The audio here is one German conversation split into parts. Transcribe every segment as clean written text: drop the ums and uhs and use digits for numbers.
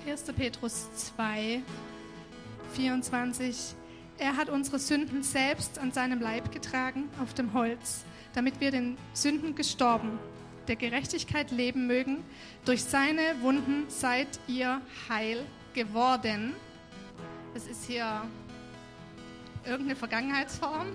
1. Petrus 2, 24. Er hat unsere Sünden selbst an seinem Leib getragen auf dem Holz, damit wir den Sünden gestorben, der Gerechtigkeit leben mögen. Durch seine Wunden seid ihr heil geworden. Das ist hier irgendeine Vergangenheitsform.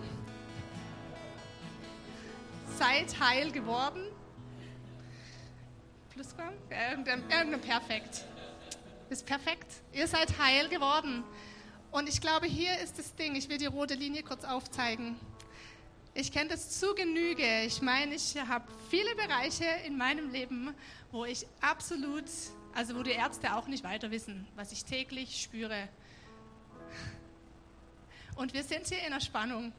Seid heil geworden. Plusquam? Irgendein Perfekt. Ist perfekt. Ihr seid heil geworden. Und ich glaube, hier ist das Ding. Ich will die rote Linie kurz aufzeigen. Ich kenne das zu Genüge. Ich meine, ich habe viele Bereiche in meinem Leben, wo ich absolut, also wo die Ärzte auch nicht weiter wissen, was ich täglich spüre. Und wir sind hier in einer Spannung.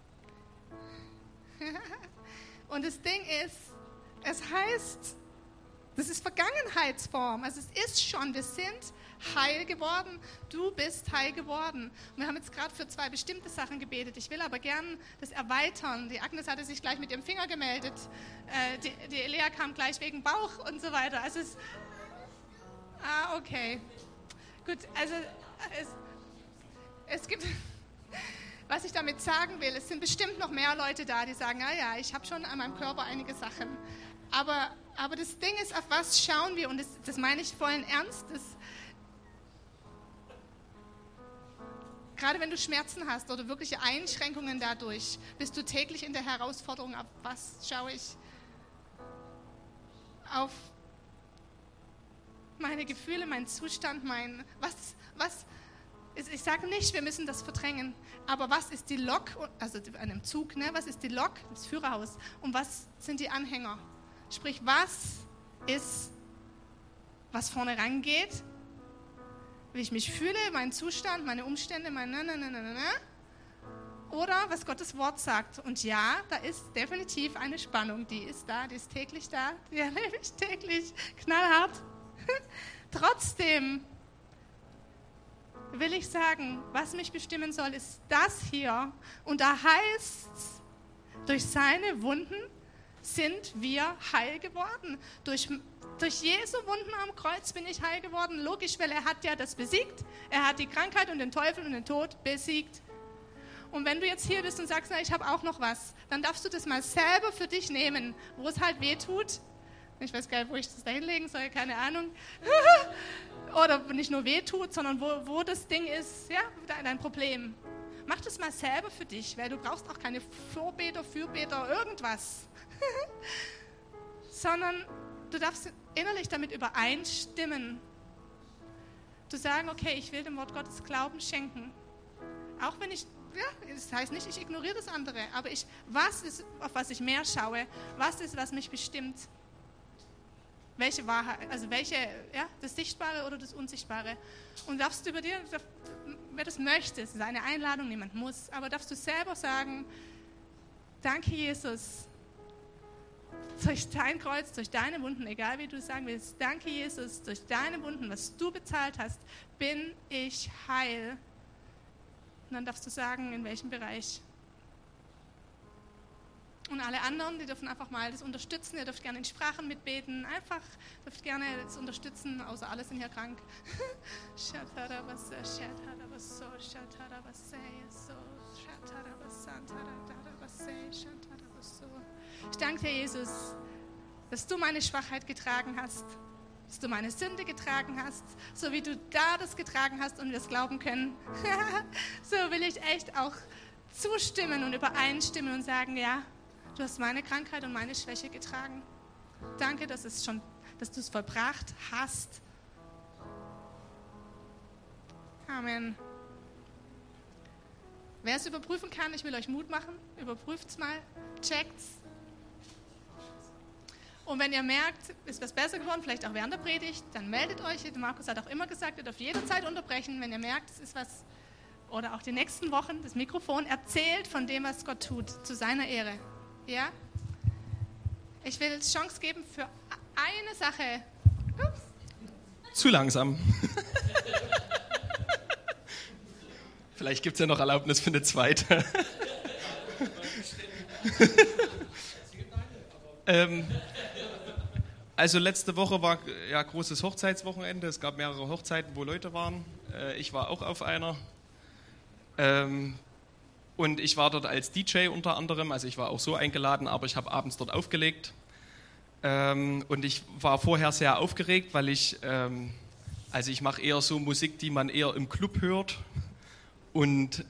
Und das Ding ist, es heißt, das ist Vergangenheitsform. Also es ist schon, wir sind heil geworden. Du bist heil geworden. Und wir haben jetzt gerade für 2 bestimmte Sachen gebetet. Ich will aber gern das erweitern. Die Agnes hatte sich gleich mit ihrem Finger gemeldet. Die Elea kam gleich wegen Bauch und so weiter. Also okay. Gut, also es gibt... Was ich damit sagen will, es sind bestimmt noch mehr Leute da, die sagen, ja, ich habe schon an meinem Körper einige Sachen. Aber das Ding ist, auf was schauen wir? Und das meine ich vollen Ernst. Gerade wenn du Schmerzen hast oder wirkliche Einschränkungen dadurch, bist du täglich in der Herausforderung, auf was schaue ich? Auf meine Gefühle, meinen Zustand, ich sage nicht, wir müssen das verdrängen, aber was ist die Lok, also an einem Zug, ne? Was ist die Lok, das Führerhaus, und was sind die Anhänger? Sprich, was ist, was vorne rangeht, wie ich mich fühle, mein Zustand, meine Umstände, oder was Gottes Wort sagt. Und ja, da ist definitiv eine Spannung, die ist da, die ist täglich da, die erlebe ich täglich, knallhart. Trotzdem will ich sagen, was mich bestimmen soll, ist das hier. Und da heißt es, durch seine Wunden sind wir heil geworden. Durch Jesu Wunden am Kreuz bin ich heil geworden. Logisch, weil er hat ja das besiegt. Er hat die Krankheit und den Teufel und den Tod besiegt. Und wenn du jetzt hier bist und sagst, na, ich habe auch noch was, dann darfst du das mal selber für dich nehmen, wo es halt weh tut. Ich weiß gar nicht, wo ich das da hinlegen soll, keine Ahnung. Oder nicht nur weh tut, sondern wo das Ding ist, ja, dein Problem. Mach das mal selber für dich, weil du brauchst auch keine Vorbeter, Fürbeter, irgendwas. Sondern du darfst innerlich damit übereinstimmen. Du sagen, okay, ich will dem Wort Gottes Glauben schenken. Auch wenn das heißt nicht, ich ignoriere das andere, aber was ist, auf was ich mehr schaue, was ist, was mich bestimmt. Welche Wahrheit, also das Sichtbare oder das Unsichtbare. Und darfst du über dir, wer das möchte, es ist eine Einladung, niemand muss, aber darfst du selber sagen, danke Jesus, durch dein Kreuz, durch deine Wunden, egal wie du es sagen willst, danke Jesus, durch deine Wunden, was du bezahlt hast, bin ich heil. Und dann darfst du sagen, in welchem Bereich. Und alle anderen, die dürfen einfach mal das unterstützen. Ihr dürft gerne in Sprachen mitbeten. Dürft gerne das unterstützen, außer alle sind hier krank. Ich danke dir, Jesus, dass du meine Schwachheit getragen hast, dass du meine Sünde getragen hast, so wie du da das getragen hast und wir es glauben können. So will ich echt auch zustimmen und übereinstimmen und sagen, ja, du hast meine Krankheit und meine Schwäche getragen. Danke, dass du es vollbracht hast. Amen. Wer es überprüfen kann, ich will euch Mut machen. Überprüft es mal, checkt's. Und wenn ihr merkt, ist was besser geworden, vielleicht auch während der Predigt, dann meldet euch. Markus hat auch immer gesagt, ihr dürft jederzeit unterbrechen, wenn ihr merkt, es ist was, oder auch die nächsten Wochen, das Mikrofon erzählt von dem, was Gott tut, zu seiner Ehre. Ja? Ich will Chance geben für eine Sache. Ups. Zu langsam. Vielleicht gibt es ja noch Erlaubnis für eine zweite. Also letzte Woche war ja großes Hochzeitswochenende. Es gab mehrere Hochzeiten, wo Leute waren. Ich war auch auf einer. Und ich war dort als DJ unter anderem. Also ich war auch so eingeladen, aber ich habe abends dort aufgelegt. Und ich war vorher sehr aufgeregt, weil ich mache eher so Musik, die man eher im Club hört. Und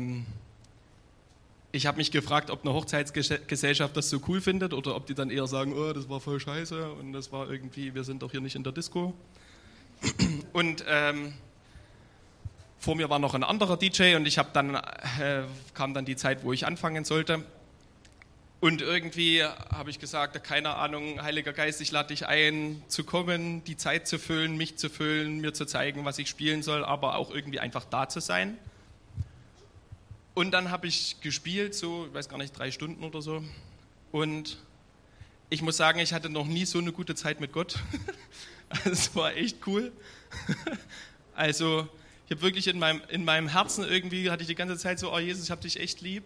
ich habe mich gefragt, ob eine Hochzeitsgesellschaft das so cool findet oder ob die dann eher sagen, oh, das war voll scheiße und das war irgendwie, wir sind doch hier nicht in der Disco. Und vor mir war noch ein anderer DJ und kam dann die Zeit, wo ich anfangen sollte. Und irgendwie habe ich gesagt, keine Ahnung, Heiliger Geist, ich lade dich ein, zu kommen, die Zeit zu füllen, mich zu füllen, mir zu zeigen, was ich spielen soll, aber auch irgendwie einfach da zu sein. Und dann habe ich gespielt, so, ich weiß gar nicht, 3 Stunden oder so. Und ich muss sagen, ich hatte noch nie so eine gute Zeit mit Gott. Es war echt cool. Also ich habe wirklich in meinem Herzen irgendwie, hatte ich die ganze Zeit so, oh Jesus, ich habe dich echt lieb.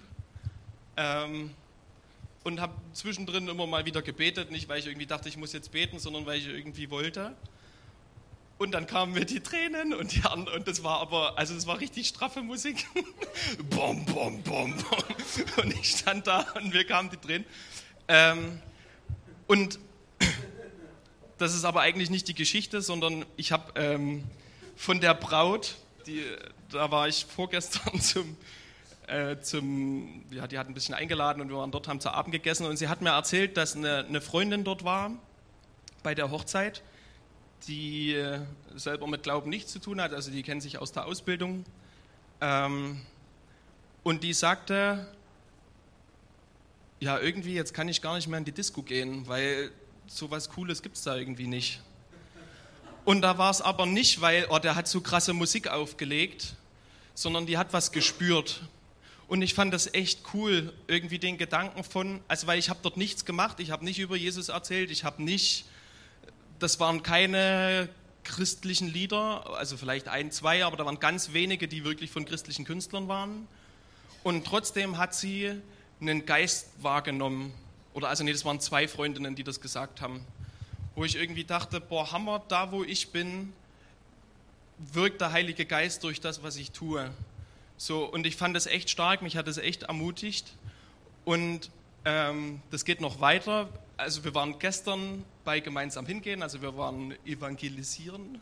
Und habe zwischendrin immer mal wieder gebetet, nicht weil ich irgendwie dachte, ich muss jetzt beten, sondern weil ich irgendwie wollte. Und dann kamen mir die Tränen und das war aber, also es war richtig straffe Musik. Bom, bom, bom, bom. Und ich stand da und mir kamen die Tränen. Und das ist aber eigentlich nicht die Geschichte, sondern ich habe von der Braut, da war ich vorgestern die hat ein bisschen eingeladen und wir waren dort, haben zu Abend gegessen und sie hat mir erzählt, dass eine Freundin dort war bei der Hochzeit, die selber mit Glauben nichts zu tun hat, also die kennt sich aus der Ausbildung. Und die sagte, ja irgendwie, jetzt kann ich gar nicht mehr in die Disco gehen, weil sowas Cooles gibt es da irgendwie nicht. Und da war es aber nicht, weil, der hat so krasse Musik aufgelegt, sondern die hat was gespürt. Und ich fand das echt cool, irgendwie den Gedanken weil ich habe dort nichts gemacht, ich habe nicht über Jesus erzählt, das waren keine christlichen Lieder, also vielleicht 1, 2, aber da waren ganz wenige, die wirklich von christlichen Künstlern waren. Und trotzdem hat sie einen Geist wahrgenommen, das waren 2 Freundinnen, die das gesagt haben, wo ich irgendwie dachte, boah, Hammer, da wo ich bin, wirkt der Heilige Geist durch das, was ich tue. So, und ich fand das echt stark, mich hat das echt ermutigt und das geht noch weiter. Also wir waren gestern bei gemeinsam hingehen, also wir waren evangelisieren.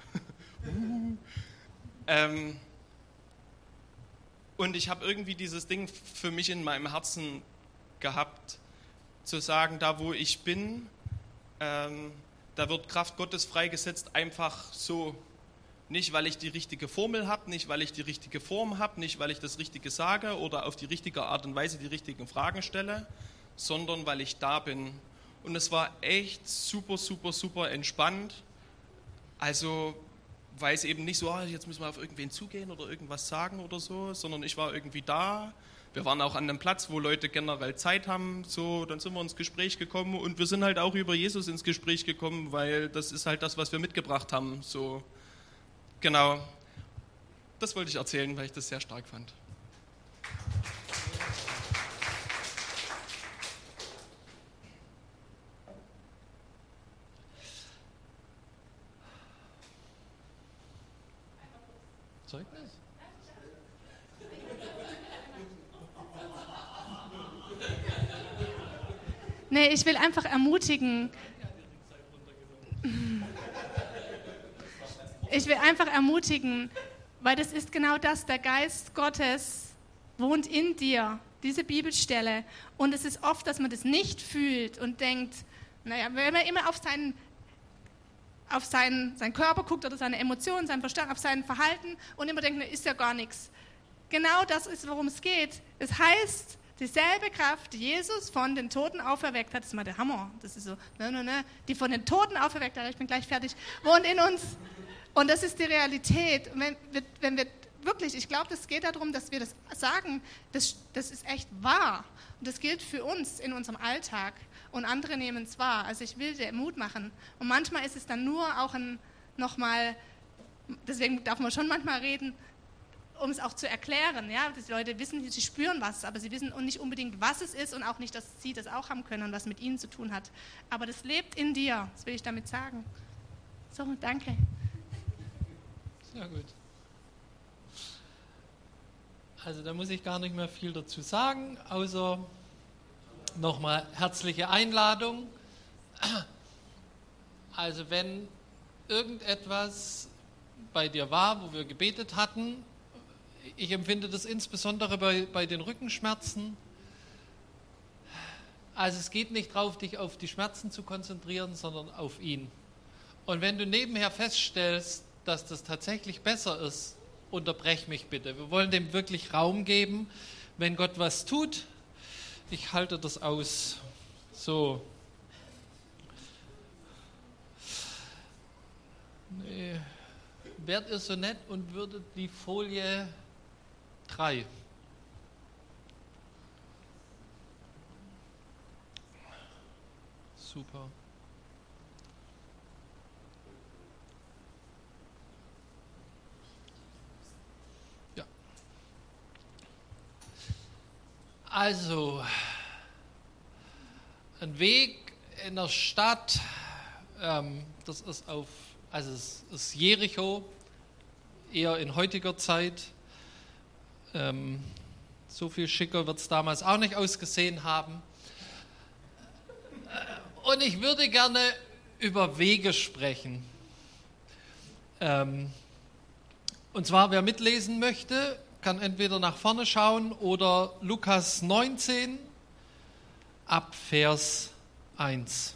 Und ich habe irgendwie dieses Ding für mich in meinem Herzen gehabt, zu sagen, da wo ich bin, da wird Kraft Gottes freigesetzt, einfach so. Nicht, weil ich die richtige Formel habe, nicht, weil ich die richtige Form habe, nicht, weil ich das Richtige sage oder auf die richtige Art und Weise die richtigen Fragen stelle, sondern weil ich da bin. Und es war echt super, super, super entspannt. Also, weil es eben nicht so, jetzt müssen wir auf irgendwen zugehen oder irgendwas sagen oder so, sondern ich war irgendwie da. Wir waren auch an einem Platz, wo Leute generell Zeit haben, so, dann sind wir ins Gespräch gekommen und wir sind halt auch über Jesus ins Gespräch gekommen, weil das ist halt das, was wir mitgebracht haben, so. Genau, das wollte ich erzählen, weil ich das sehr stark fand. Zeugnis? Nee, ich will einfach ermutigen. Ich will einfach ermutigen, weil das ist genau das, der Geist Gottes wohnt in dir, diese Bibelstelle. Und es ist oft, dass man das nicht fühlt und denkt, naja, wenn man immer auf seinen Körper guckt oder seine Emotionen, seinen Verstand, auf sein Verhalten und immer denkt, ist ja gar nichts. Genau das ist, worum es geht. Es heißt, dieselbe Kraft, die Jesus von den Toten auferweckt hat, das ist mal der Hammer, das ist so, die von den Toten auferweckt hat, ich bin gleich fertig, wohnt in uns. Und das ist die Realität. Und wenn wir wirklich, ich glaube, es geht darum, dass wir das sagen, das ist echt wahr. Und das gilt für uns in unserem Alltag. Und andere nehmen es wahr. Also ich will dir Mut machen. Und manchmal ist es dann nur auch nochmal, deswegen darf man schon manchmal reden, um es auch zu erklären. Ja? Die Leute wissen, sie spüren was, aber sie wissen nicht unbedingt, was es ist und auch nicht, dass sie das auch haben können und was mit ihnen zu tun hat. Aber das lebt in dir, das will ich damit sagen. So, danke. Sehr gut. Also da muss ich gar nicht mehr viel dazu sagen, außer nochmal herzliche Einladung. Also wenn irgendetwas bei dir war, wo wir gebetet hatten, ich empfinde das insbesondere bei den Rückenschmerzen. Also es geht nicht drauf, dich auf die Schmerzen zu konzentrieren, sondern auf ihn. Und wenn du nebenher feststellst, dass das tatsächlich besser ist, unterbrech mich bitte. Wir wollen dem wirklich Raum geben, wenn Gott was tut. Ich halte das aus. So. Nee. Wärt ihr so nett und würdet die Folie 3. Super. Ja. Also, ein Weg in der Stadt, das ist es ist Jericho, eher in heutiger Zeit. So viel schicker wird es damals auch nicht ausgesehen haben. Und ich würde gerne über Wege sprechen. Und zwar, wer mitlesen möchte, kann entweder nach vorne schauen oder Lukas 19 ab Vers 1.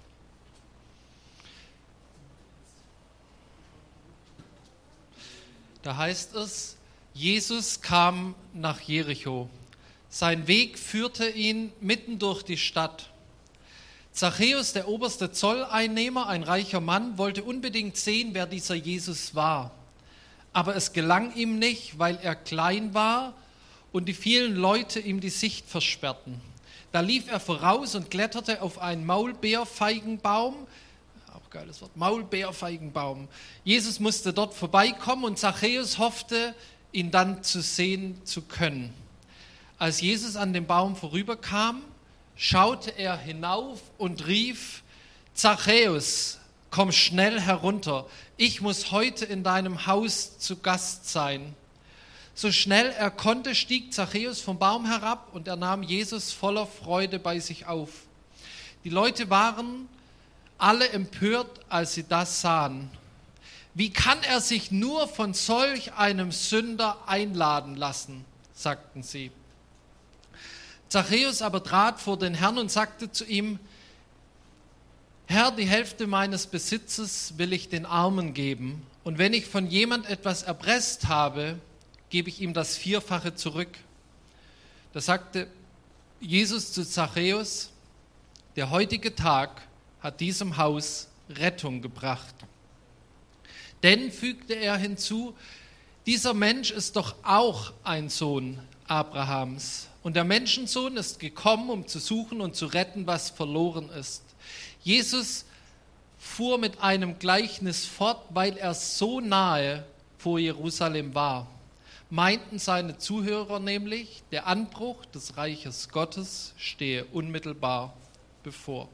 Da heißt es, Jesus kam nach Jericho. Sein Weg führte ihn mitten durch die Stadt. Zachäus, der oberste Zolleinnehmer, ein reicher Mann, wollte unbedingt sehen, wer dieser Jesus war. Aber es gelang ihm nicht, weil er klein war und die vielen Leute ihm die Sicht versperrten. Da lief er voraus und kletterte auf einen Maulbeerfeigenbaum. Auch geiles Wort, Maulbeerfeigenbaum. Jesus musste dort vorbeikommen und Zachäus hoffte, ihn dann zu sehen zu können. Als Jesus an dem Baum vorüberkam, schaute er hinauf und rief, Zachäus, komm schnell herunter, ich muss heute in deinem Haus zu Gast sein. So schnell er konnte, stieg Zachäus vom Baum herab und er nahm Jesus voller Freude bei sich auf. Die Leute waren alle empört, als sie das sahen. Wie kann er sich nur von solch einem Sünder einladen lassen, sagten sie. Zachäus aber trat vor den Herrn und sagte zu ihm, Herr, die Hälfte meines Besitzes will ich den Armen geben, und wenn ich von jemand etwas erpresst habe, gebe ich ihm das Vierfache zurück. Da sagte Jesus zu Zachäus, der heutige Tag hat diesem Haus Rettung gebracht. Denn, fügte er hinzu, dieser Mensch ist doch auch ein Sohn Abrahams. Und der Menschensohn ist gekommen, um zu suchen und zu retten, was verloren ist. Jesus fuhr mit einem Gleichnis fort, weil er so nahe vor Jerusalem war. Meinten seine Zuhörer nämlich, der Anbruch des Reiches Gottes stehe unmittelbar bevor.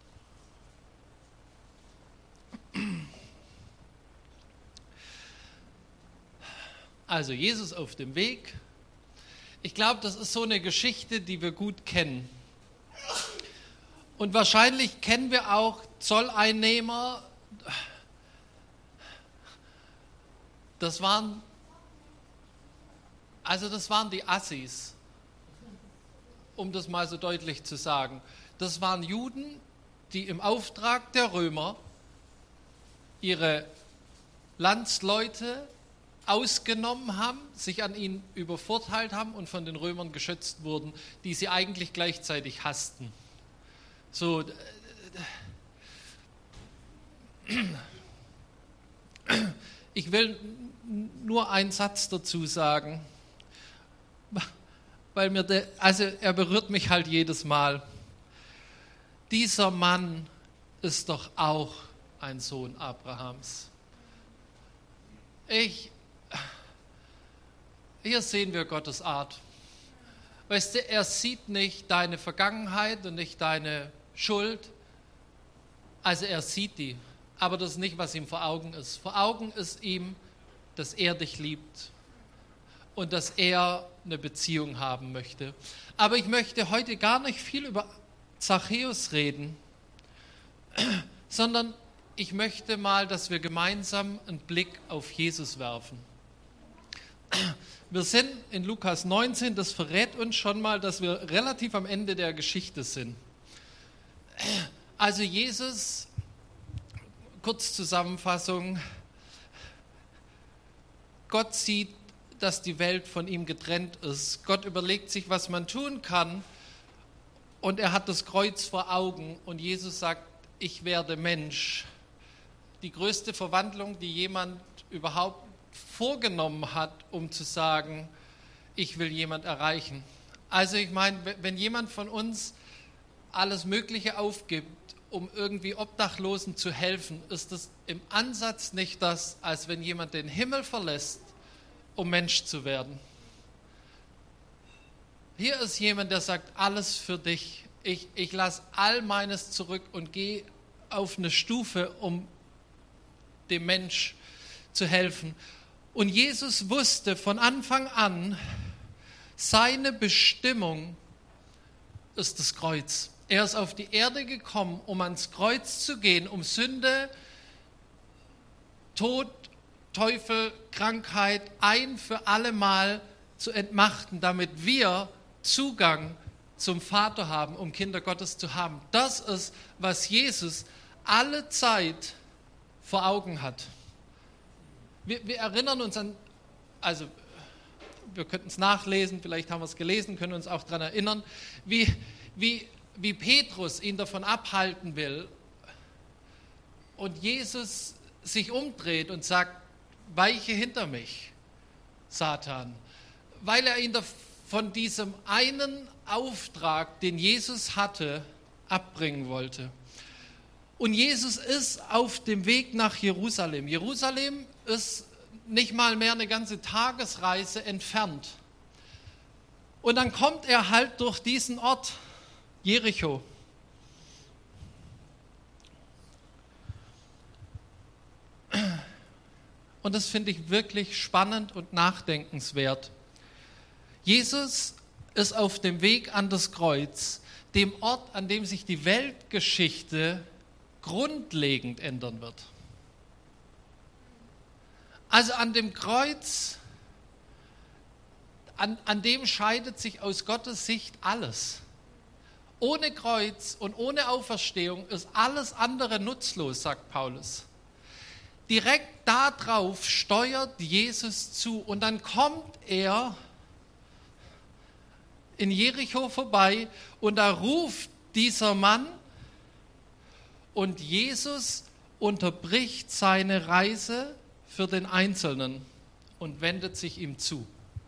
Also Jesus auf dem Weg. Ich glaube, das ist so eine Geschichte, die wir gut kennen. Und wahrscheinlich kennen wir auch Zolleinnehmer. Das waren die Assis, um das mal so deutlich zu sagen. Das waren Juden, die im Auftrag der Römer ihre Landsleute ausgenommen haben, sich an ihnen übervorteilt haben und von den Römern geschützt wurden, die sie eigentlich gleichzeitig hassten. So, ich will nur einen Satz dazu sagen, weil er berührt mich halt jedes Mal. Dieser Mann ist doch auch ein Sohn Abrahams. Hier sehen wir Gottes Art. Weißt du, er sieht nicht deine Vergangenheit und nicht deine Schuld. Also er sieht die, aber das ist nicht, was ihm vor Augen ist. Vor Augen ist ihm, dass er dich liebt und dass er eine Beziehung haben möchte. Aber ich möchte heute gar nicht viel über Zachäus reden, sondern ich möchte mal, dass wir gemeinsam einen Blick auf Jesus werfen. Wir sind in Lukas 19, das verrät uns schon mal, dass wir relativ am Ende der Geschichte sind. Also Jesus, Kurzzusammenfassung, Gott sieht, dass die Welt von ihm getrennt ist. Gott überlegt sich, was man tun kann, und er hat das Kreuz vor Augen und Jesus sagt, ich werde Mensch. Die größte Verwandlung, die jemand überhaupt vorgenommen hat, um zu sagen, ich will jemand erreichen. Also ich meine, wenn jemand von uns alles Mögliche aufgibt, um irgendwie Obdachlosen zu helfen, ist das im Ansatz nicht das, als wenn jemand den Himmel verlässt, um Mensch zu werden. Hier ist jemand, der sagt, alles für dich. Ich lasse all meines zurück und gehe auf eine Stufe, um dem Mensch zu helfen. Und Jesus wusste von Anfang an, seine Bestimmung ist das Kreuz. Er ist auf die Erde gekommen, um ans Kreuz zu gehen, um Sünde, Tod, Teufel, Krankheit ein für alle Mal zu entmachten, damit wir Zugang zum Vater haben, um Kinder Gottes zu haben. Das ist, was Jesus alle Zeit vor Augen hat. Wir erinnern uns an, also wir könnten es nachlesen, vielleicht haben wir es gelesen, können uns auch daran erinnern, wie Petrus ihn davon abhalten will und Jesus sich umdreht und sagt, weiche hinter mich, Satan, weil er ihn von diesem einen Auftrag, den Jesus hatte, abbringen wollte. Und Jesus ist auf dem Weg nach Jerusalem. Jerusalem ist nicht mal mehr eine ganze Tagesreise entfernt. Und dann kommt er halt durch diesen Ort, Jericho. Und das finde ich wirklich spannend und nachdenkenswert. Jesus ist auf dem Weg an das Kreuz, dem Ort, an dem sich die Weltgeschichte grundlegend ändern wird. Also an dem Kreuz, an dem scheidet sich aus Gottes Sicht alles. Ohne Kreuz und ohne Auferstehung ist alles andere nutzlos, sagt Paulus. Direkt darauf steuert Jesus zu und dann kommt er in Jericho vorbei und da ruft dieser Mann und Jesus unterbricht seine Reise für den Einzelnen und wendet sich ihm zu.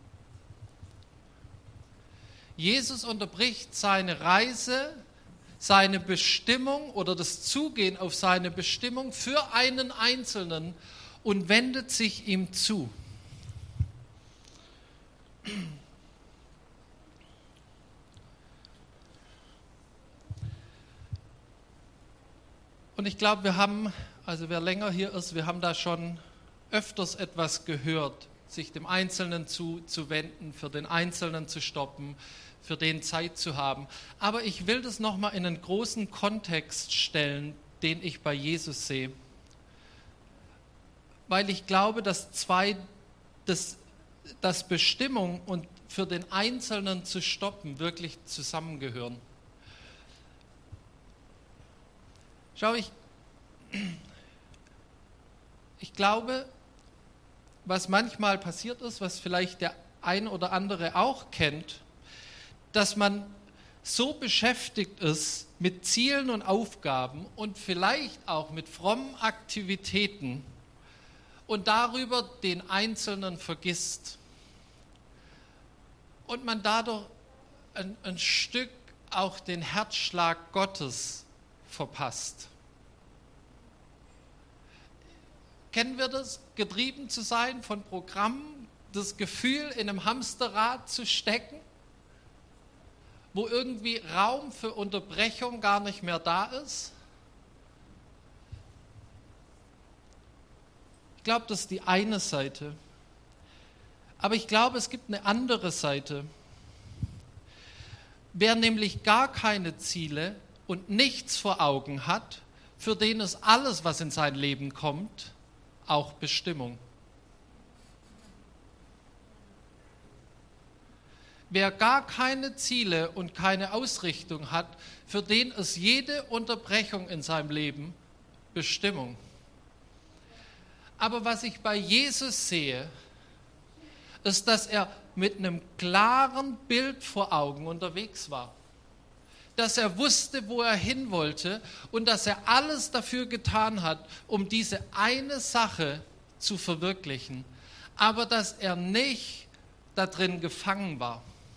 Jesus unterbricht seine Reise, seine Bestimmung oder das Zugehen auf seine Bestimmung für einen Einzelnen und wendet sich ihm zu. Und ich glaube, wir haben, also wer länger hier ist, wir haben da schon öfters etwas gehört, sich dem Einzelnen zuzuwenden, für den Einzelnen zu stoppen, für den Zeit zu haben. Aber ich will das nochmal in einen großen Kontext stellen, den ich bei Jesus sehe. Weil ich glaube, dass dass Bestimmung und für den Einzelnen zu stoppen wirklich zusammengehören. Schau, ich glaube, was manchmal passiert ist, was vielleicht der ein oder andere auch kennt, dass man so beschäftigt ist mit Zielen und Aufgaben und vielleicht auch mit frommen Aktivitäten und darüber den Einzelnen vergisst und man dadurch ein Stück auch den Herzschlag Gottes verpasst. Kennen wir das? Getrieben zu sein von Programmen, das Gefühl, in einem Hamsterrad zu stecken, wo irgendwie Raum für Unterbrechung gar nicht mehr da ist? Ich glaube, das ist die eine Seite. Aber ich glaube, es gibt eine andere Seite. Wer nämlich gar keine Ziele und nichts vor Augen hat, für den ist alles, was in sein Leben kommt, auch Bestimmung. Wer gar keine Ziele und keine Ausrichtung hat, für den ist jede Unterbrechung in seinem Leben Bestimmung. Aber was ich bei Jesus sehe, ist, dass er mit einem klaren Bild vor Augen unterwegs war. Dass er wusste, wo er hin wollte und dass er alles dafür getan hat, um diese eine Sache zu verwirklichen. Aber dass er nicht darin gefangen war.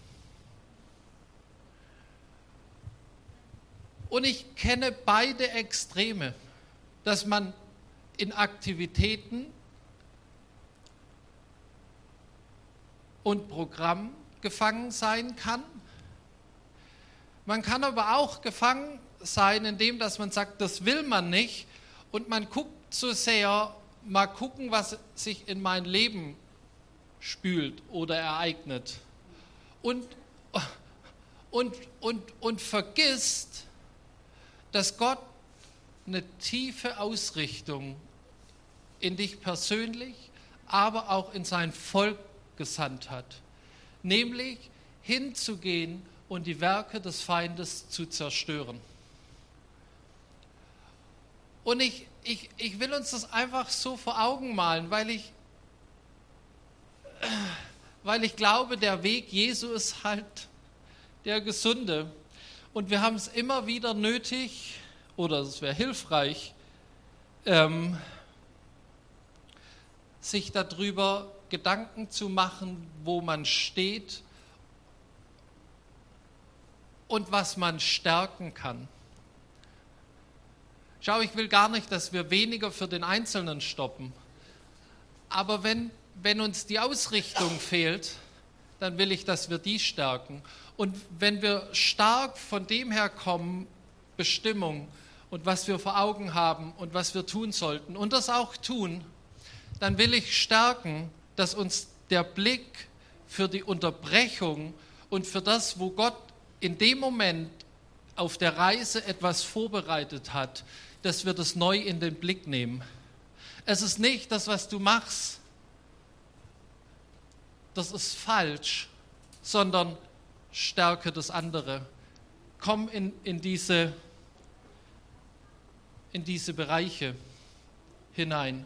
Und ich kenne beide Extreme, dass man in Aktivitäten und Programm gefangen sein kann. Man kann aber auch gefangen sein, indem dass man sagt, das will man nicht und man guckt so sehr, mal gucken, was sich in mein Leben spült oder ereignet und vergisst, dass Gott eine tiefe Ausrichtung in dich persönlich, aber auch in sein Volk gesandt hat, nämlich hinzugehen und die Werke des Feindes zu zerstören. Und ich will uns das einfach so vor Augen malen, weil ich glaube, der Weg Jesu ist halt der gesunde. Und wir haben es immer wieder nötig, oder es wäre hilfreich, sich darüber Gedanken zu machen, wo man steht und was man stärken kann. Schau, ich will gar nicht, dass wir weniger für den Einzelnen stoppen. Aber wenn uns die Ausrichtung fehlt, dann will ich, dass wir die stärken. Und wenn wir stark von dem her kommen, Bestimmung und was wir vor Augen haben und was wir tun sollten und das auch tun, dann will ich stärken, dass uns der Blick für die Unterbrechung und für das, wo Gott in dem Moment auf der Reise etwas vorbereitet hat, dass wir das neu in den Blick nehmen. Es ist nicht das, was du machst, das ist falsch, sondern stärke das andere. Komm in diese Bereiche hinein.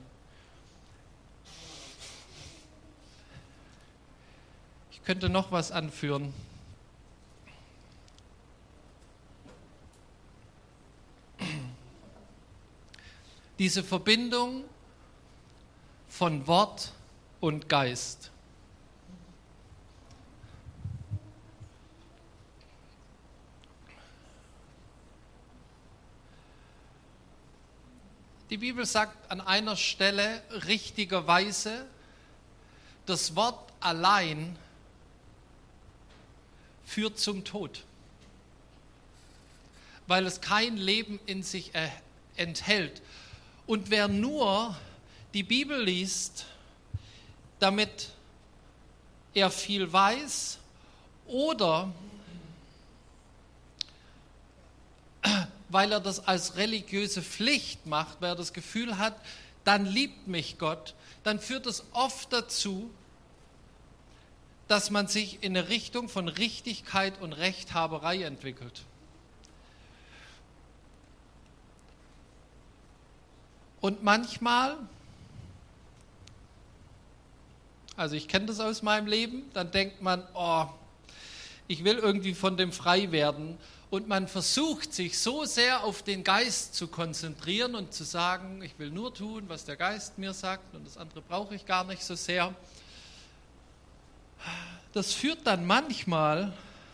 Ich könnte noch was anführen. Diese Verbindung von Wort und Geist. Die Bibel sagt an einer Stelle richtigerweise, das Wort allein führt zum Tod, weil es kein Leben in sich enthält. Und wer nur die Bibel liest, damit er viel weiß oder weil er das als religiöse Pflicht macht, weil er das Gefühl hat, dann liebt mich Gott, dann führt es oft dazu, dass man sich in eine Richtung von Richtigkeit und Rechthaberei entwickelt. Und manchmal, also ich kenne das aus meinem Leben, dann denkt man, oh, ich will irgendwie von dem frei werden. Und man versucht sich so sehr auf den Geist zu konzentrieren und zu sagen, ich will nur tun, was der Geist mir sagt und das andere brauche ich gar nicht so sehr. Das führt dann manchmal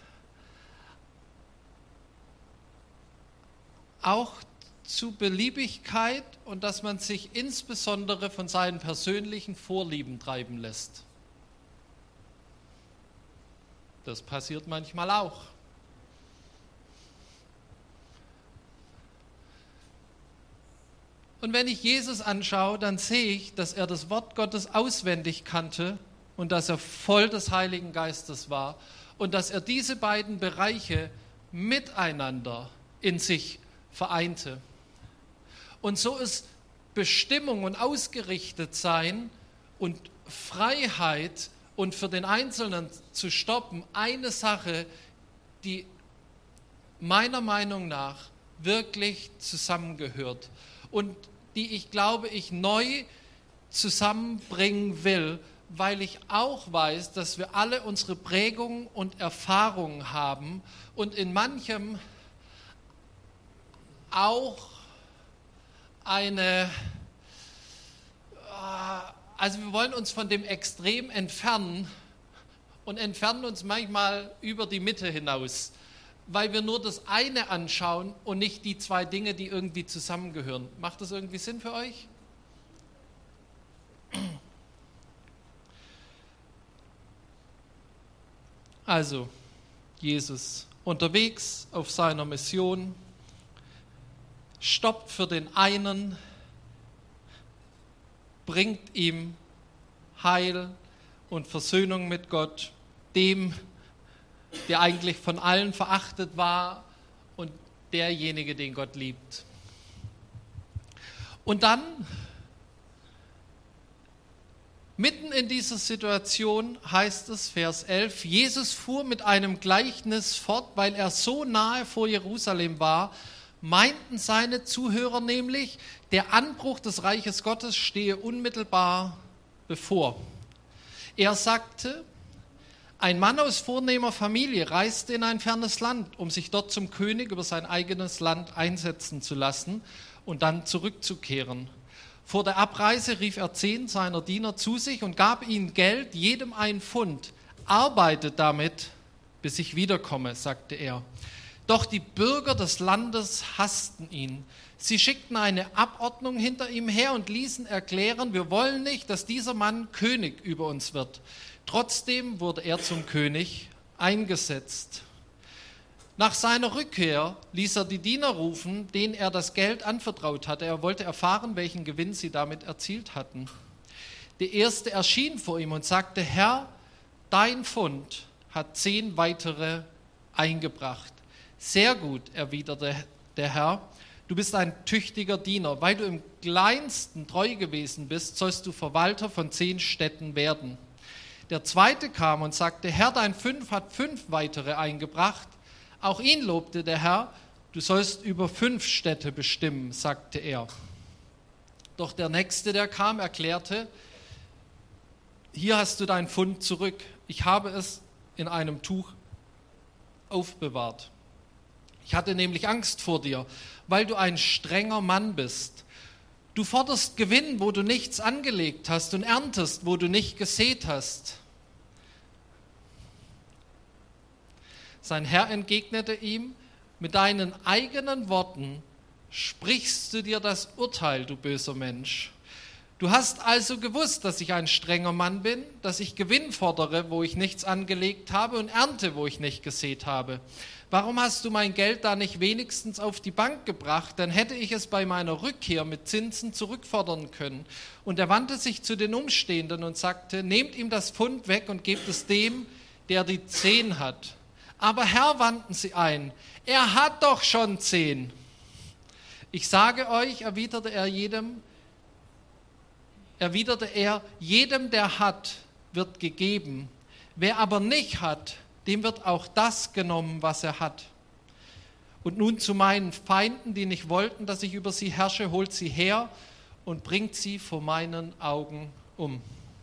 auch zu Beliebigkeit und dass man sich insbesondere von seinen persönlichen Vorlieben treiben lässt. Das passiert manchmal auch. Und wenn ich Jesus anschaue, dann sehe ich, dass er das Wort Gottes auswendig kannte und dass er voll des Heiligen Geistes war und dass er diese beiden Bereiche miteinander in sich vereinte. Und so ist Bestimmung und Ausgerichtetsein und Freiheit und für den Einzelnen zu stoppen eine Sache, die meiner Meinung nach wirklich zusammengehört und die ich glaube, ich neu zusammenbringen will, weil ich auch weiß, dass wir alle unsere Prägungen und Erfahrungen haben und in manchem auch also wir wollen uns von dem Extrem entfernen und entfernen uns manchmal über die Mitte hinaus, weil wir nur das eine anschauen und nicht die zwei Dinge, die irgendwie zusammengehören. Macht das irgendwie Sinn für euch? Also, Jesus unterwegs auf seiner Mission, stoppt für den einen, bringt ihm Heil und Versöhnung mit Gott, dem, der eigentlich von allen verachtet war und derjenige, den Gott liebt. Und dann, mitten in dieser Situation heißt es, Vers 11, Jesus fuhr mit einem Gleichnis fort, weil er so nahe vor Jerusalem war, meinten seine Zuhörer nämlich, der Anbruch des Reiches Gottes stehe unmittelbar bevor. Er sagte, ein Mann aus vornehmer Familie reiste in ein fernes Land, um sich dort zum König über sein eigenes Land einsetzen zu lassen und dann zurückzukehren. Vor der Abreise rief er 10 seiner Diener zu sich und gab ihnen Geld, jedem ein Pfund. Arbeitet damit, bis ich wiederkomme, sagte er. Doch die Bürger des Landes hassten ihn. Sie schickten eine Abordnung hinter ihm her und ließen erklären, wir wollen nicht, dass dieser Mann König über uns wird. Trotzdem wurde er zum König eingesetzt. Nach seiner Rückkehr ließ er die Diener rufen, denen er das Geld anvertraut hatte. Er wollte erfahren, welchen Gewinn sie damit erzielt hatten. Der erste erschien vor ihm und sagte, Herr, dein Pfund hat 10 weitere eingebracht. Sehr gut, erwiderte der Herr, du bist ein tüchtiger Diener. Weil du im Kleinsten treu gewesen bist, sollst du Verwalter von 10 Städten werden. Der zweite kam und sagte, Herr, dein Pfund hat 5 weitere eingebracht. Auch ihn lobte der Herr, du sollst über 5 Städte bestimmen, sagte er. Doch der Nächste, der kam, erklärte, hier hast du dein Pfund zurück. Ich habe es in einem Tuch aufbewahrt. Ich hatte nämlich Angst vor dir, weil du ein strenger Mann bist. Du forderst Gewinn, wo du nichts angelegt hast und erntest, wo du nicht gesät hast. Sein Herr entgegnete ihm, mit deinen eigenen Worten sprichst du dir das Urteil, du böser Mensch. Du hast also gewusst, dass ich ein strenger Mann bin, dass ich Gewinn fordere, wo ich nichts angelegt habe und ernte, wo ich nicht gesät habe. Warum hast du mein Geld da nicht wenigstens auf die Bank gebracht? Dann hätte ich es bei meiner Rückkehr mit Zinsen zurückfordern können. Und er wandte sich zu den Umstehenden und sagte, nehmt ihm das Pfund weg und gebt es dem, der die 10 hat. Aber Herr, wandten sie ein, er hat doch schon 10. Ich sage euch, erwiderte er, jedem, der hat, wird gegeben. Wer aber nicht hat, dem wird auch das genommen, was er hat. Und nun zu meinen Feinden, die nicht wollten, dass ich über sie herrsche, holt sie her und bringt sie vor meinen Augen um.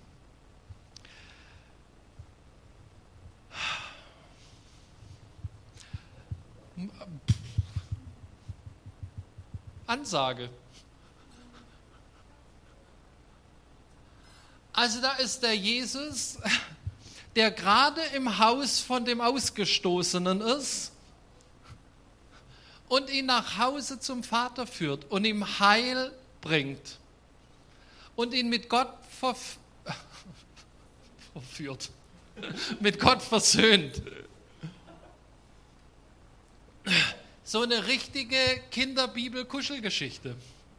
Ansage. Also da ist der Jesus, der gerade im Haus von dem Ausgestoßenen ist und ihn nach Hause zum Vater führt und ihm Heil bringt und ihn mit Gott verführt. mit Gott versöhnt. So eine richtige Kinderbibel-Kuschelgeschichte.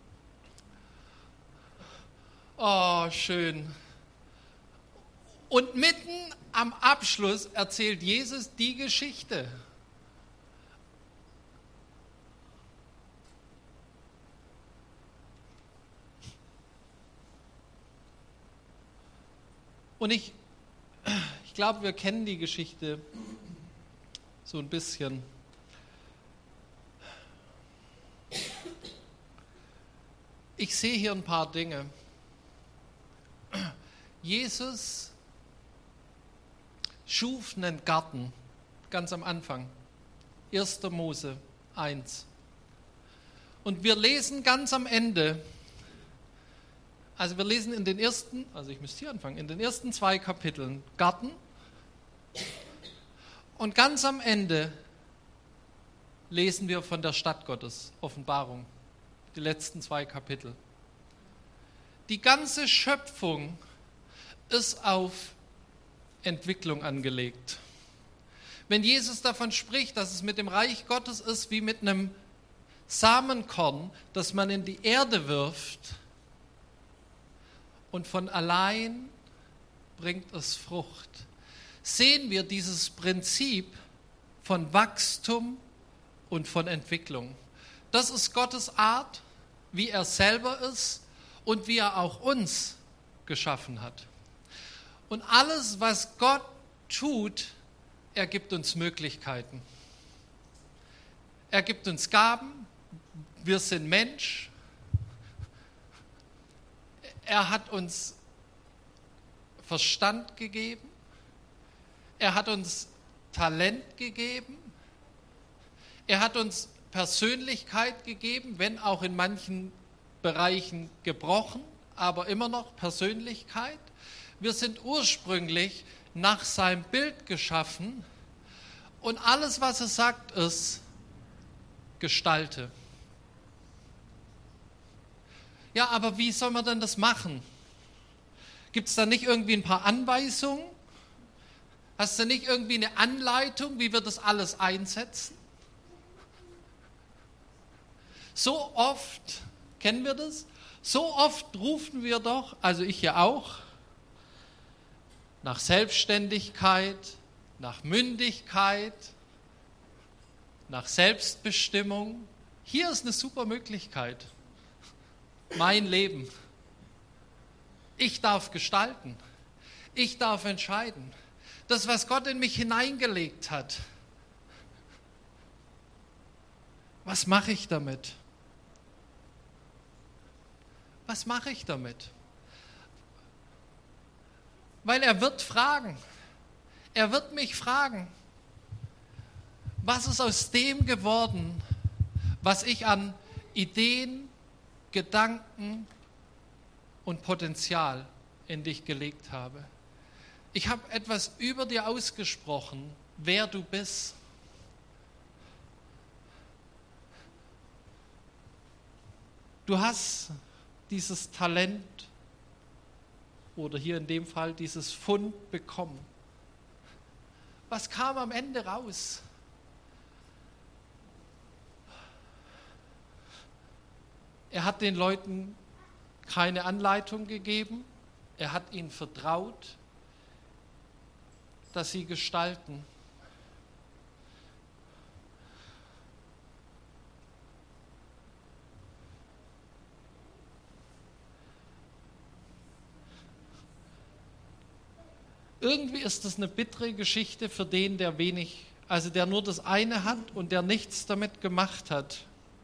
Oh, schön. Und mitten am Abschluss erzählt Jesus die Geschichte. Und ich glaube, wir kennen die Geschichte so ein bisschen. Ich sehe hier ein paar Dinge. Jesus schuf einen Garten, ganz am Anfang, 1. Mose 1. Und wir lesen ganz am Ende, also wir lesen in den ersten, also ich müsste hier anfangen, in den ersten 2 Kapiteln Garten. Und ganz am Ende lesen wir von der Stadt Gottes, Offenbarung, die letzten 2 Kapitel. Die ganze Schöpfung ist auf Entwicklung angelegt. Wenn Jesus davon spricht, dass es mit dem Reich Gottes ist wie mit einem Samenkorn, das man in die Erde wirft und von allein bringt es Frucht, sehen wir dieses Prinzip von Wachstum und von Entwicklung. Das ist Gottes Art, wie er selber ist und wie er auch uns geschaffen hat. Und alles, was Gott tut, er gibt uns Möglichkeiten. Er gibt uns Gaben. Wir sind Mensch. Er hat uns Verstand gegeben. Er hat uns Talent gegeben. Er hat uns Persönlichkeit gegeben, wenn auch in manchen Bereichen gebrochen, aber immer noch Persönlichkeit. Wir sind ursprünglich nach seinem Bild geschaffen und alles, was er sagt, ist, gestalte. Ja, aber wie soll man denn das machen? Gibt es da nicht irgendwie ein paar Anweisungen? Hast du nicht irgendwie eine Anleitung, wie wir das alles einsetzen? So oft, kennen wir das? So oft rufen wir doch, also ich ja auch, nach Selbstständigkeit, nach Mündigkeit, nach Selbstbestimmung. Hier ist eine super Möglichkeit. Mein Leben. Ich darf gestalten. Ich darf entscheiden. Das, was Gott in mich hineingelegt hat. Was mache ich damit? Was mache ich damit? Weil er wird fragen. Er wird mich fragen, was ist aus dem geworden, was ich an Ideen, Gedanken und Potenzial in dich gelegt habe. Ich habe etwas über dir ausgesprochen, wer du bist. Du hast dieses Talent oder hier in dem Fall dieses Fund bekommen. Was kam am Ende raus? Er hat den Leuten keine Anleitung gegeben. Er hat ihnen vertraut, dass sie gestalten. Irgendwie ist das eine bittere Geschichte für den, der wenig, also der nur das eine hat und der nichts damit gemacht hat.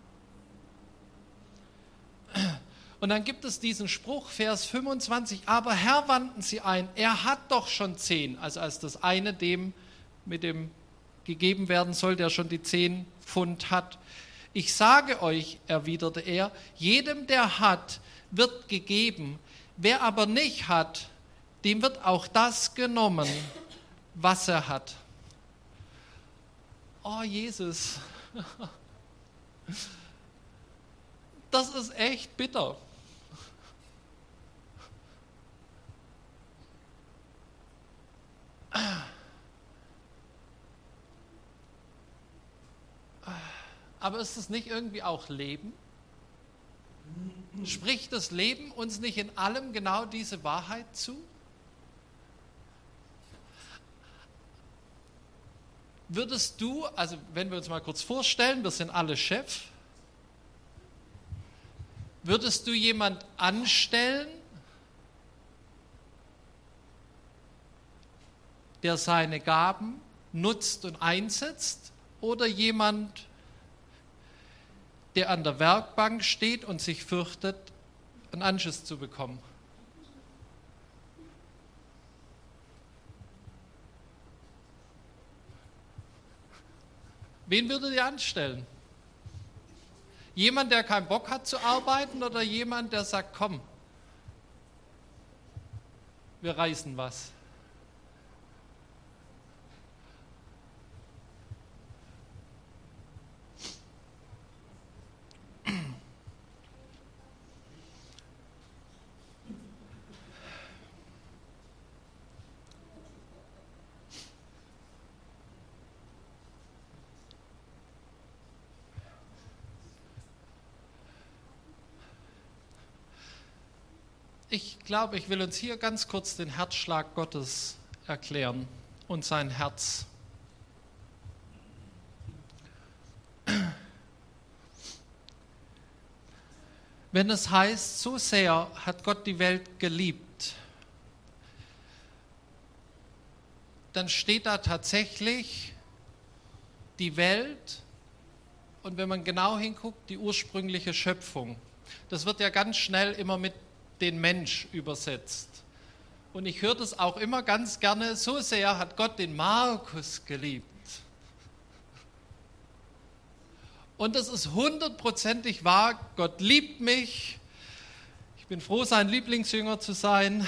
Und dann gibt es diesen Spruch, Vers 25, aber Herr, wandten sie ein, er hat doch schon 10, also als das eine dem mit dem gegeben werden soll, der schon die 10 Pfund hat. Ich sage euch, erwiderte er, jedem, der hat, wird gegeben, wer aber nicht hat, dem wird auch das genommen, was er hat. Oh Jesus, das ist echt bitter. Aber ist es nicht irgendwie auch Leben? Spricht das Leben uns nicht in allem genau diese Wahrheit zu? Würdest du, also wenn wir uns mal kurz vorstellen, wir sind alle Chef, würdest du jemand anstellen, der seine Gaben nutzt und einsetzt, oder jemand, der an der Werkbank steht und sich fürchtet, einen Anschiss zu bekommen? Wen würdet ihr anstellen? Jemand, der keinen Bock hat zu arbeiten, oder jemand, der sagt, komm, wir reißen was? Ich glaube, ich will uns hier ganz kurz den Herzschlag Gottes erklären und sein Herz. Wenn es heißt, so sehr hat Gott die Welt geliebt, dann steht da tatsächlich die Welt und wenn man genau hinguckt, die ursprüngliche Schöpfung. Das wird ja ganz schnell immer mit den Mensch übersetzt. Und ich höre das auch immer ganz gerne, so sehr hat Gott den Markus geliebt. Und das ist 100%ig wahr, Gott liebt mich. Ich bin froh, sein Lieblingsjünger zu sein.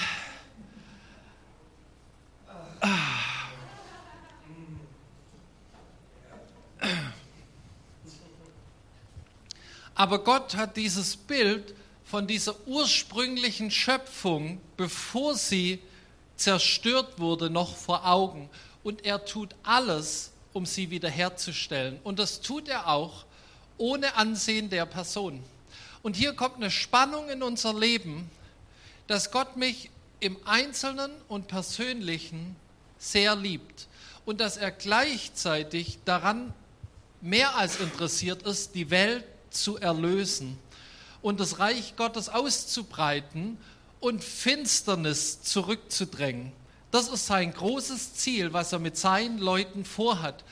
Aber Gott hat dieses Bild von dieser ursprünglichen Schöpfung, bevor sie zerstört wurde, noch vor Augen. Und er tut alles, um sie wiederherzustellen. Und das tut er auch ohne Ansehen der Person. Und hier kommt eine Spannung in unser Leben, dass Gott mich im Einzelnen und Persönlichen sehr liebt. Und dass er gleichzeitig daran mehr als interessiert ist, die Welt zu erlösen und das Reich Gottes auszubreiten und Finsternis zurückzudrängen. Das ist sein großes Ziel, was er mit seinen Leuten vorhat.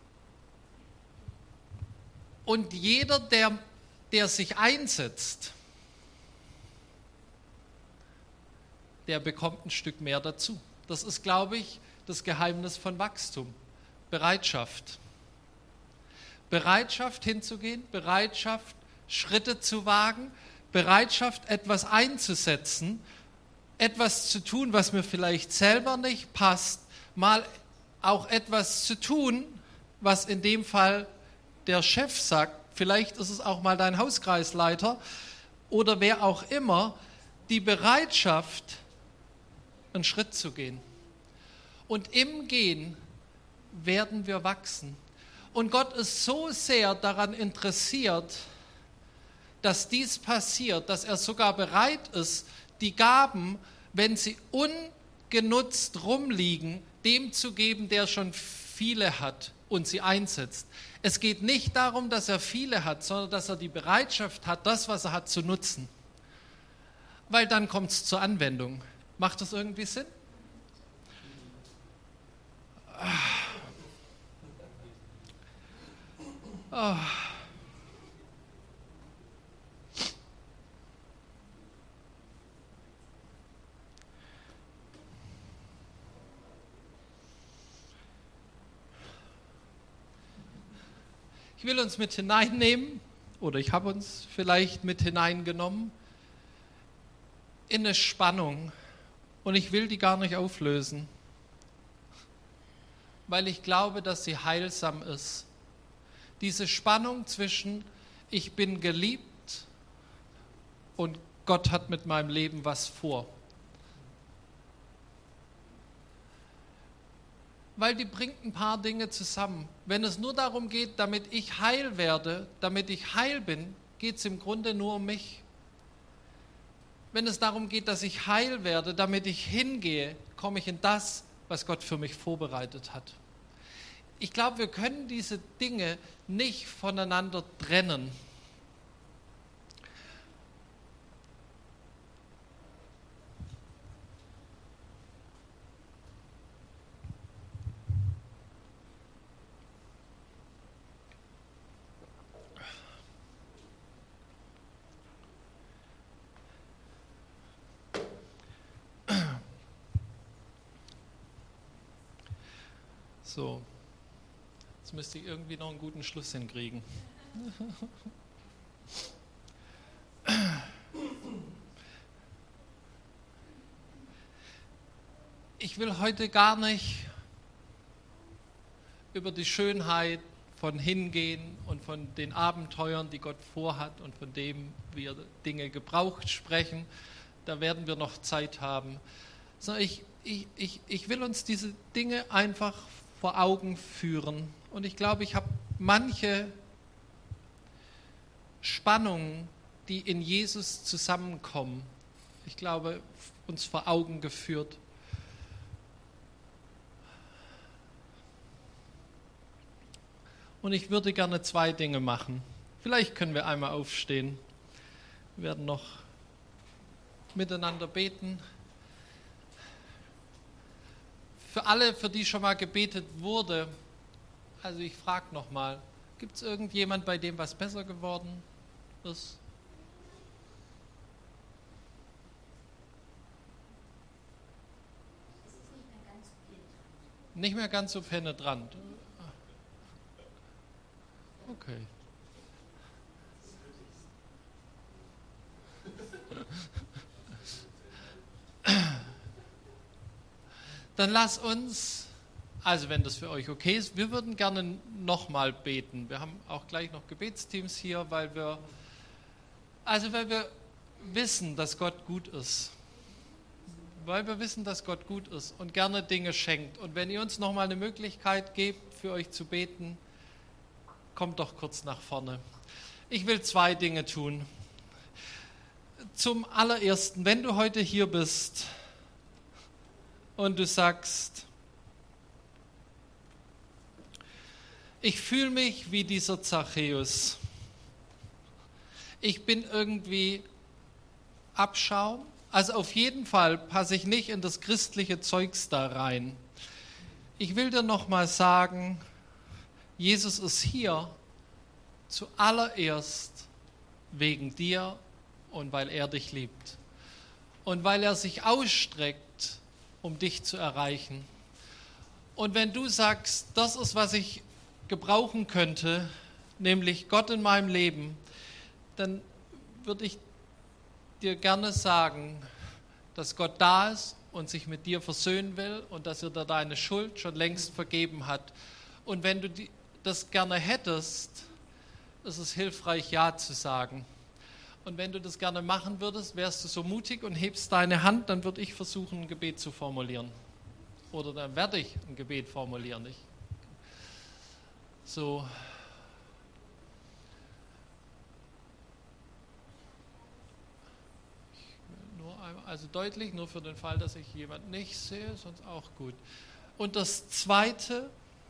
Und jeder, der sich einsetzt, der bekommt ein Stück mehr dazu. Das ist, glaube ich, das Geheimnis von Wachstum. Bereitschaft. Bereitschaft hinzugehen, Bereitschaft Schritte zu wagen, Bereitschaft, etwas einzusetzen, etwas zu tun, was mir vielleicht selber nicht passt, mal auch etwas zu tun, was in dem Fall der Chef sagt, vielleicht ist es auch mal dein Hauskreisleiter oder wer auch immer, die Bereitschaft, einen Schritt zu gehen. Und im Gehen werden wir wachsen. Und Gott ist so sehr daran interessiert, dass dies passiert, dass er sogar bereit ist, die Gaben, wenn sie ungenutzt rumliegen, dem zu geben, der schon viele hat und sie einsetzt. Es geht nicht darum, dass er viele hat, sondern dass er die Bereitschaft hat, das, was er hat, zu nutzen. Weil dann kommt es zur Anwendung. Macht das irgendwie Sinn? Oh. Ich will uns mit hineinnehmen, oder ich habe uns vielleicht mit hineingenommen, in eine Spannung. Und ich will die gar nicht auflösen, weil ich glaube, dass sie heilsam ist. Diese Spannung zwischen, ich bin geliebt und Gott hat mit meinem Leben was vor. weil die bringt ein paar Dinge zusammen. Wenn es nur darum geht, damit ich heil werde, damit ich heil bin, geht es im Grunde nur um mich. Wenn es darum geht, dass ich heil werde, damit ich hingehe, komme ich in das, was Gott für mich vorbereitet hat. Ich glaube, wir können diese Dinge nicht voneinander trennen. So, jetzt müsste ich irgendwie noch einen guten Schluss hinkriegen. Ich will heute gar nicht über die Schönheit von Hingehen und von den Abenteuern, die Gott vorhat und von dem, wie er Dinge gebraucht, sprechen. Da werden wir noch Zeit haben. Sondern ich will uns diese Dinge einfach vor Augen führen. Und ich glaube, ich habe manche Spannungen, die in Jesus zusammenkommen, ich glaube, uns vor Augen geführt. Und ich würde gerne 2 Dinge machen. Vielleicht können wir einmal aufstehen. Wir werden noch miteinander beten. Für alle, für die schon mal gebetet wurde, also ich frage nochmal, gibt es irgendjemand, bei dem was besser geworden ist? Nicht mehr ganz so penetrant. Okay. Dann lass uns, also wenn das für euch okay ist, wir würden gerne nochmal beten. Wir haben auch gleich noch Gebetsteams hier, weil wir wissen, dass Gott gut ist. Weil wir wissen, dass Gott gut ist und gerne Dinge schenkt. Und wenn ihr uns nochmal eine Möglichkeit gebt, für euch zu beten, kommt doch kurz nach vorne. Ich will 2 Dinge tun. Zum allerersten, wenn du heute hier bist und du sagst, ich fühle mich wie dieser Zachäus. Ich bin irgendwie Abschaum. Also auf jeden Fall passe ich nicht in das christliche Zeugs da rein. Ich will dir nochmal sagen, Jesus ist hier zuallererst wegen dir und weil er dich liebt. Und weil er sich ausstreckt, um dich zu erreichen. Und wenn du sagst, das ist, was ich gebrauchen könnte, nämlich Gott in meinem Leben, dann würde ich dir gerne sagen, dass Gott da ist und sich mit dir versöhnen will und dass er dir deine Schuld schon längst vergeben hat. Und wenn du das gerne hättest, ist es hilfreich, Ja zu sagen. Und wenn du das gerne machen würdest, wärst du so mutig und hebst deine Hand, dann würde ich versuchen, ein Gebet zu formulieren. Oder dann werde ich ein Gebet formulieren. So. Also deutlich, nur für den Fall, dass ich jemanden nicht sehe, sonst auch gut. Und das Zweite,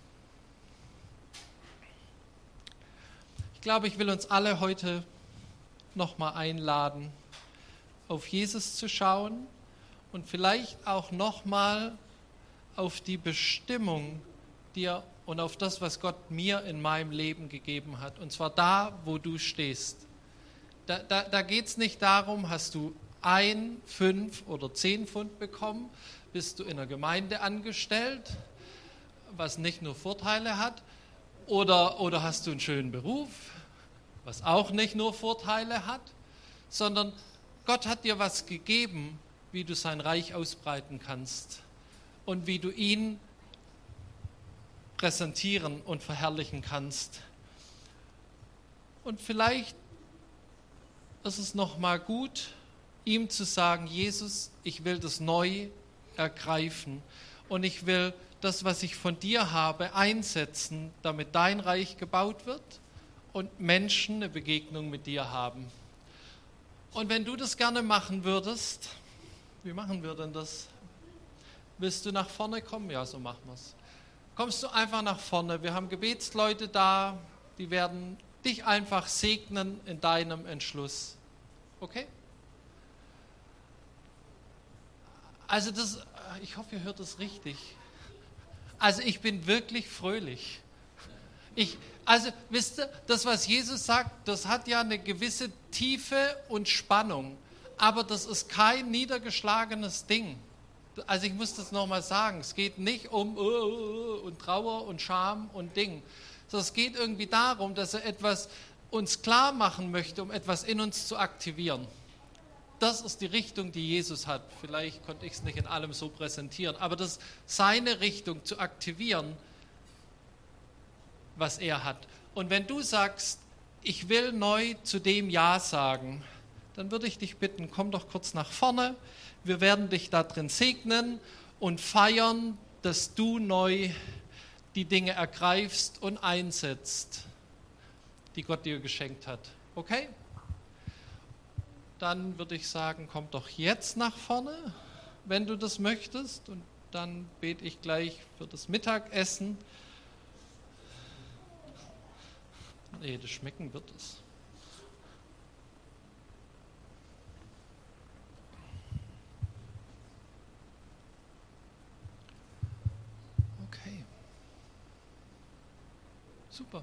ich glaube, ich will uns alle heute nochmal einladen, auf Jesus zu schauen und vielleicht auch nochmal auf die Bestimmung und auf das, was Gott mir in meinem Leben gegeben hat. Und zwar da, wo du stehst. Da geht es nicht darum, hast du 1, 5 oder 10 Pfund bekommen, bist du in einer Gemeinde angestellt, was nicht nur Vorteile hat, oder hast du einen schönen Beruf, was auch nicht nur Vorteile hat, sondern Gott hat dir was gegeben, wie du sein Reich ausbreiten kannst und wie du ihn präsentieren und verherrlichen kannst. Und vielleicht ist es nochmal gut, ihm zu sagen, Jesus, ich will das neu ergreifen und ich will das, was ich von dir habe, einsetzen, damit dein Reich gebaut wird und Menschen eine Begegnung mit dir haben. Und wenn du das gerne machen würdest, wie machen wir denn das? Willst du nach vorne kommen? Ja, so machen wir es. Kommst du einfach nach vorne. Wir haben Gebetsleute da, die werden dich einfach segnen in deinem Entschluss. Okay? Also ich hoffe, ihr hört das richtig. Also ich bin wirklich fröhlich. Also wisst ihr, das, was Jesus sagt, das hat ja eine gewisse Tiefe und Spannung. Aber das ist kein niedergeschlagenes Ding. Also ich muss das nochmal sagen, es geht nicht um und Trauer und Scham und Ding. Sondern es geht irgendwie darum, dass er etwas uns klar machen möchte, um etwas in uns zu aktivieren. Das ist die Richtung, die Jesus hat. Vielleicht konnte ich es nicht in allem so präsentieren, aber das ist seine Richtung zu aktivieren, was er hat. Und wenn du sagst, ich will neu zu dem Ja sagen, dann würde ich dich bitten, komm doch kurz nach vorne. Wir werden dich da drin segnen und feiern, dass du neu die Dinge ergreifst und einsetzt, die Gott dir geschenkt hat. Okay? Dann würde ich sagen, komm doch jetzt nach vorne, wenn du das möchtest. Und dann bete ich gleich für das Mittagessen. Nee, das schmecken wird es. Okay. Super.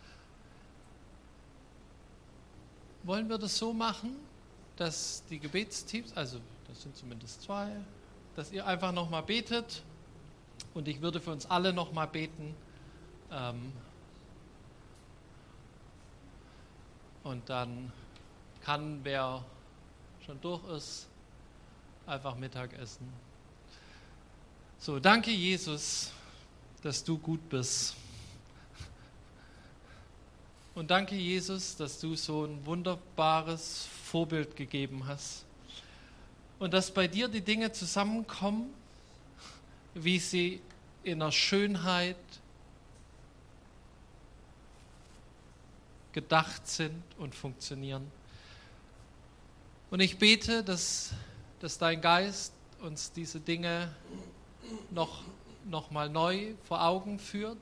Wollen wir das so machen, dass die Gebetsteams, also das sind zumindest 2, dass ihr einfach nochmal betet und ich würde für uns alle nochmal beten. Und dann kann, wer schon durch ist, einfach Mittag essen. So, danke Jesus, dass du gut bist. Und danke Jesus, dass du so ein wunderbares Vorbild gegeben hast. Und dass bei dir die Dinge zusammenkommen, wie sie in der Schönheit gedacht sind und funktionieren. Und ich bete, dass dein Geist uns diese Dinge noch mal neu vor Augen führt.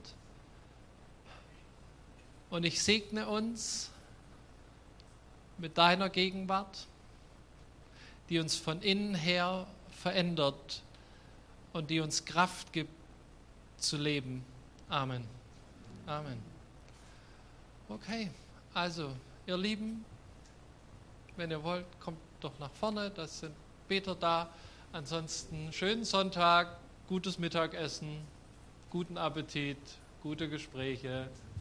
Und ich segne uns mit deiner Gegenwart, die uns von innen her verändert und die uns Kraft gibt zu leben. Amen. Amen. Okay, also ihr Lieben, wenn ihr wollt, kommt doch nach vorne, da sind Beter da. Ansonsten schönen Sonntag, gutes Mittagessen, guten Appetit, gute Gespräche.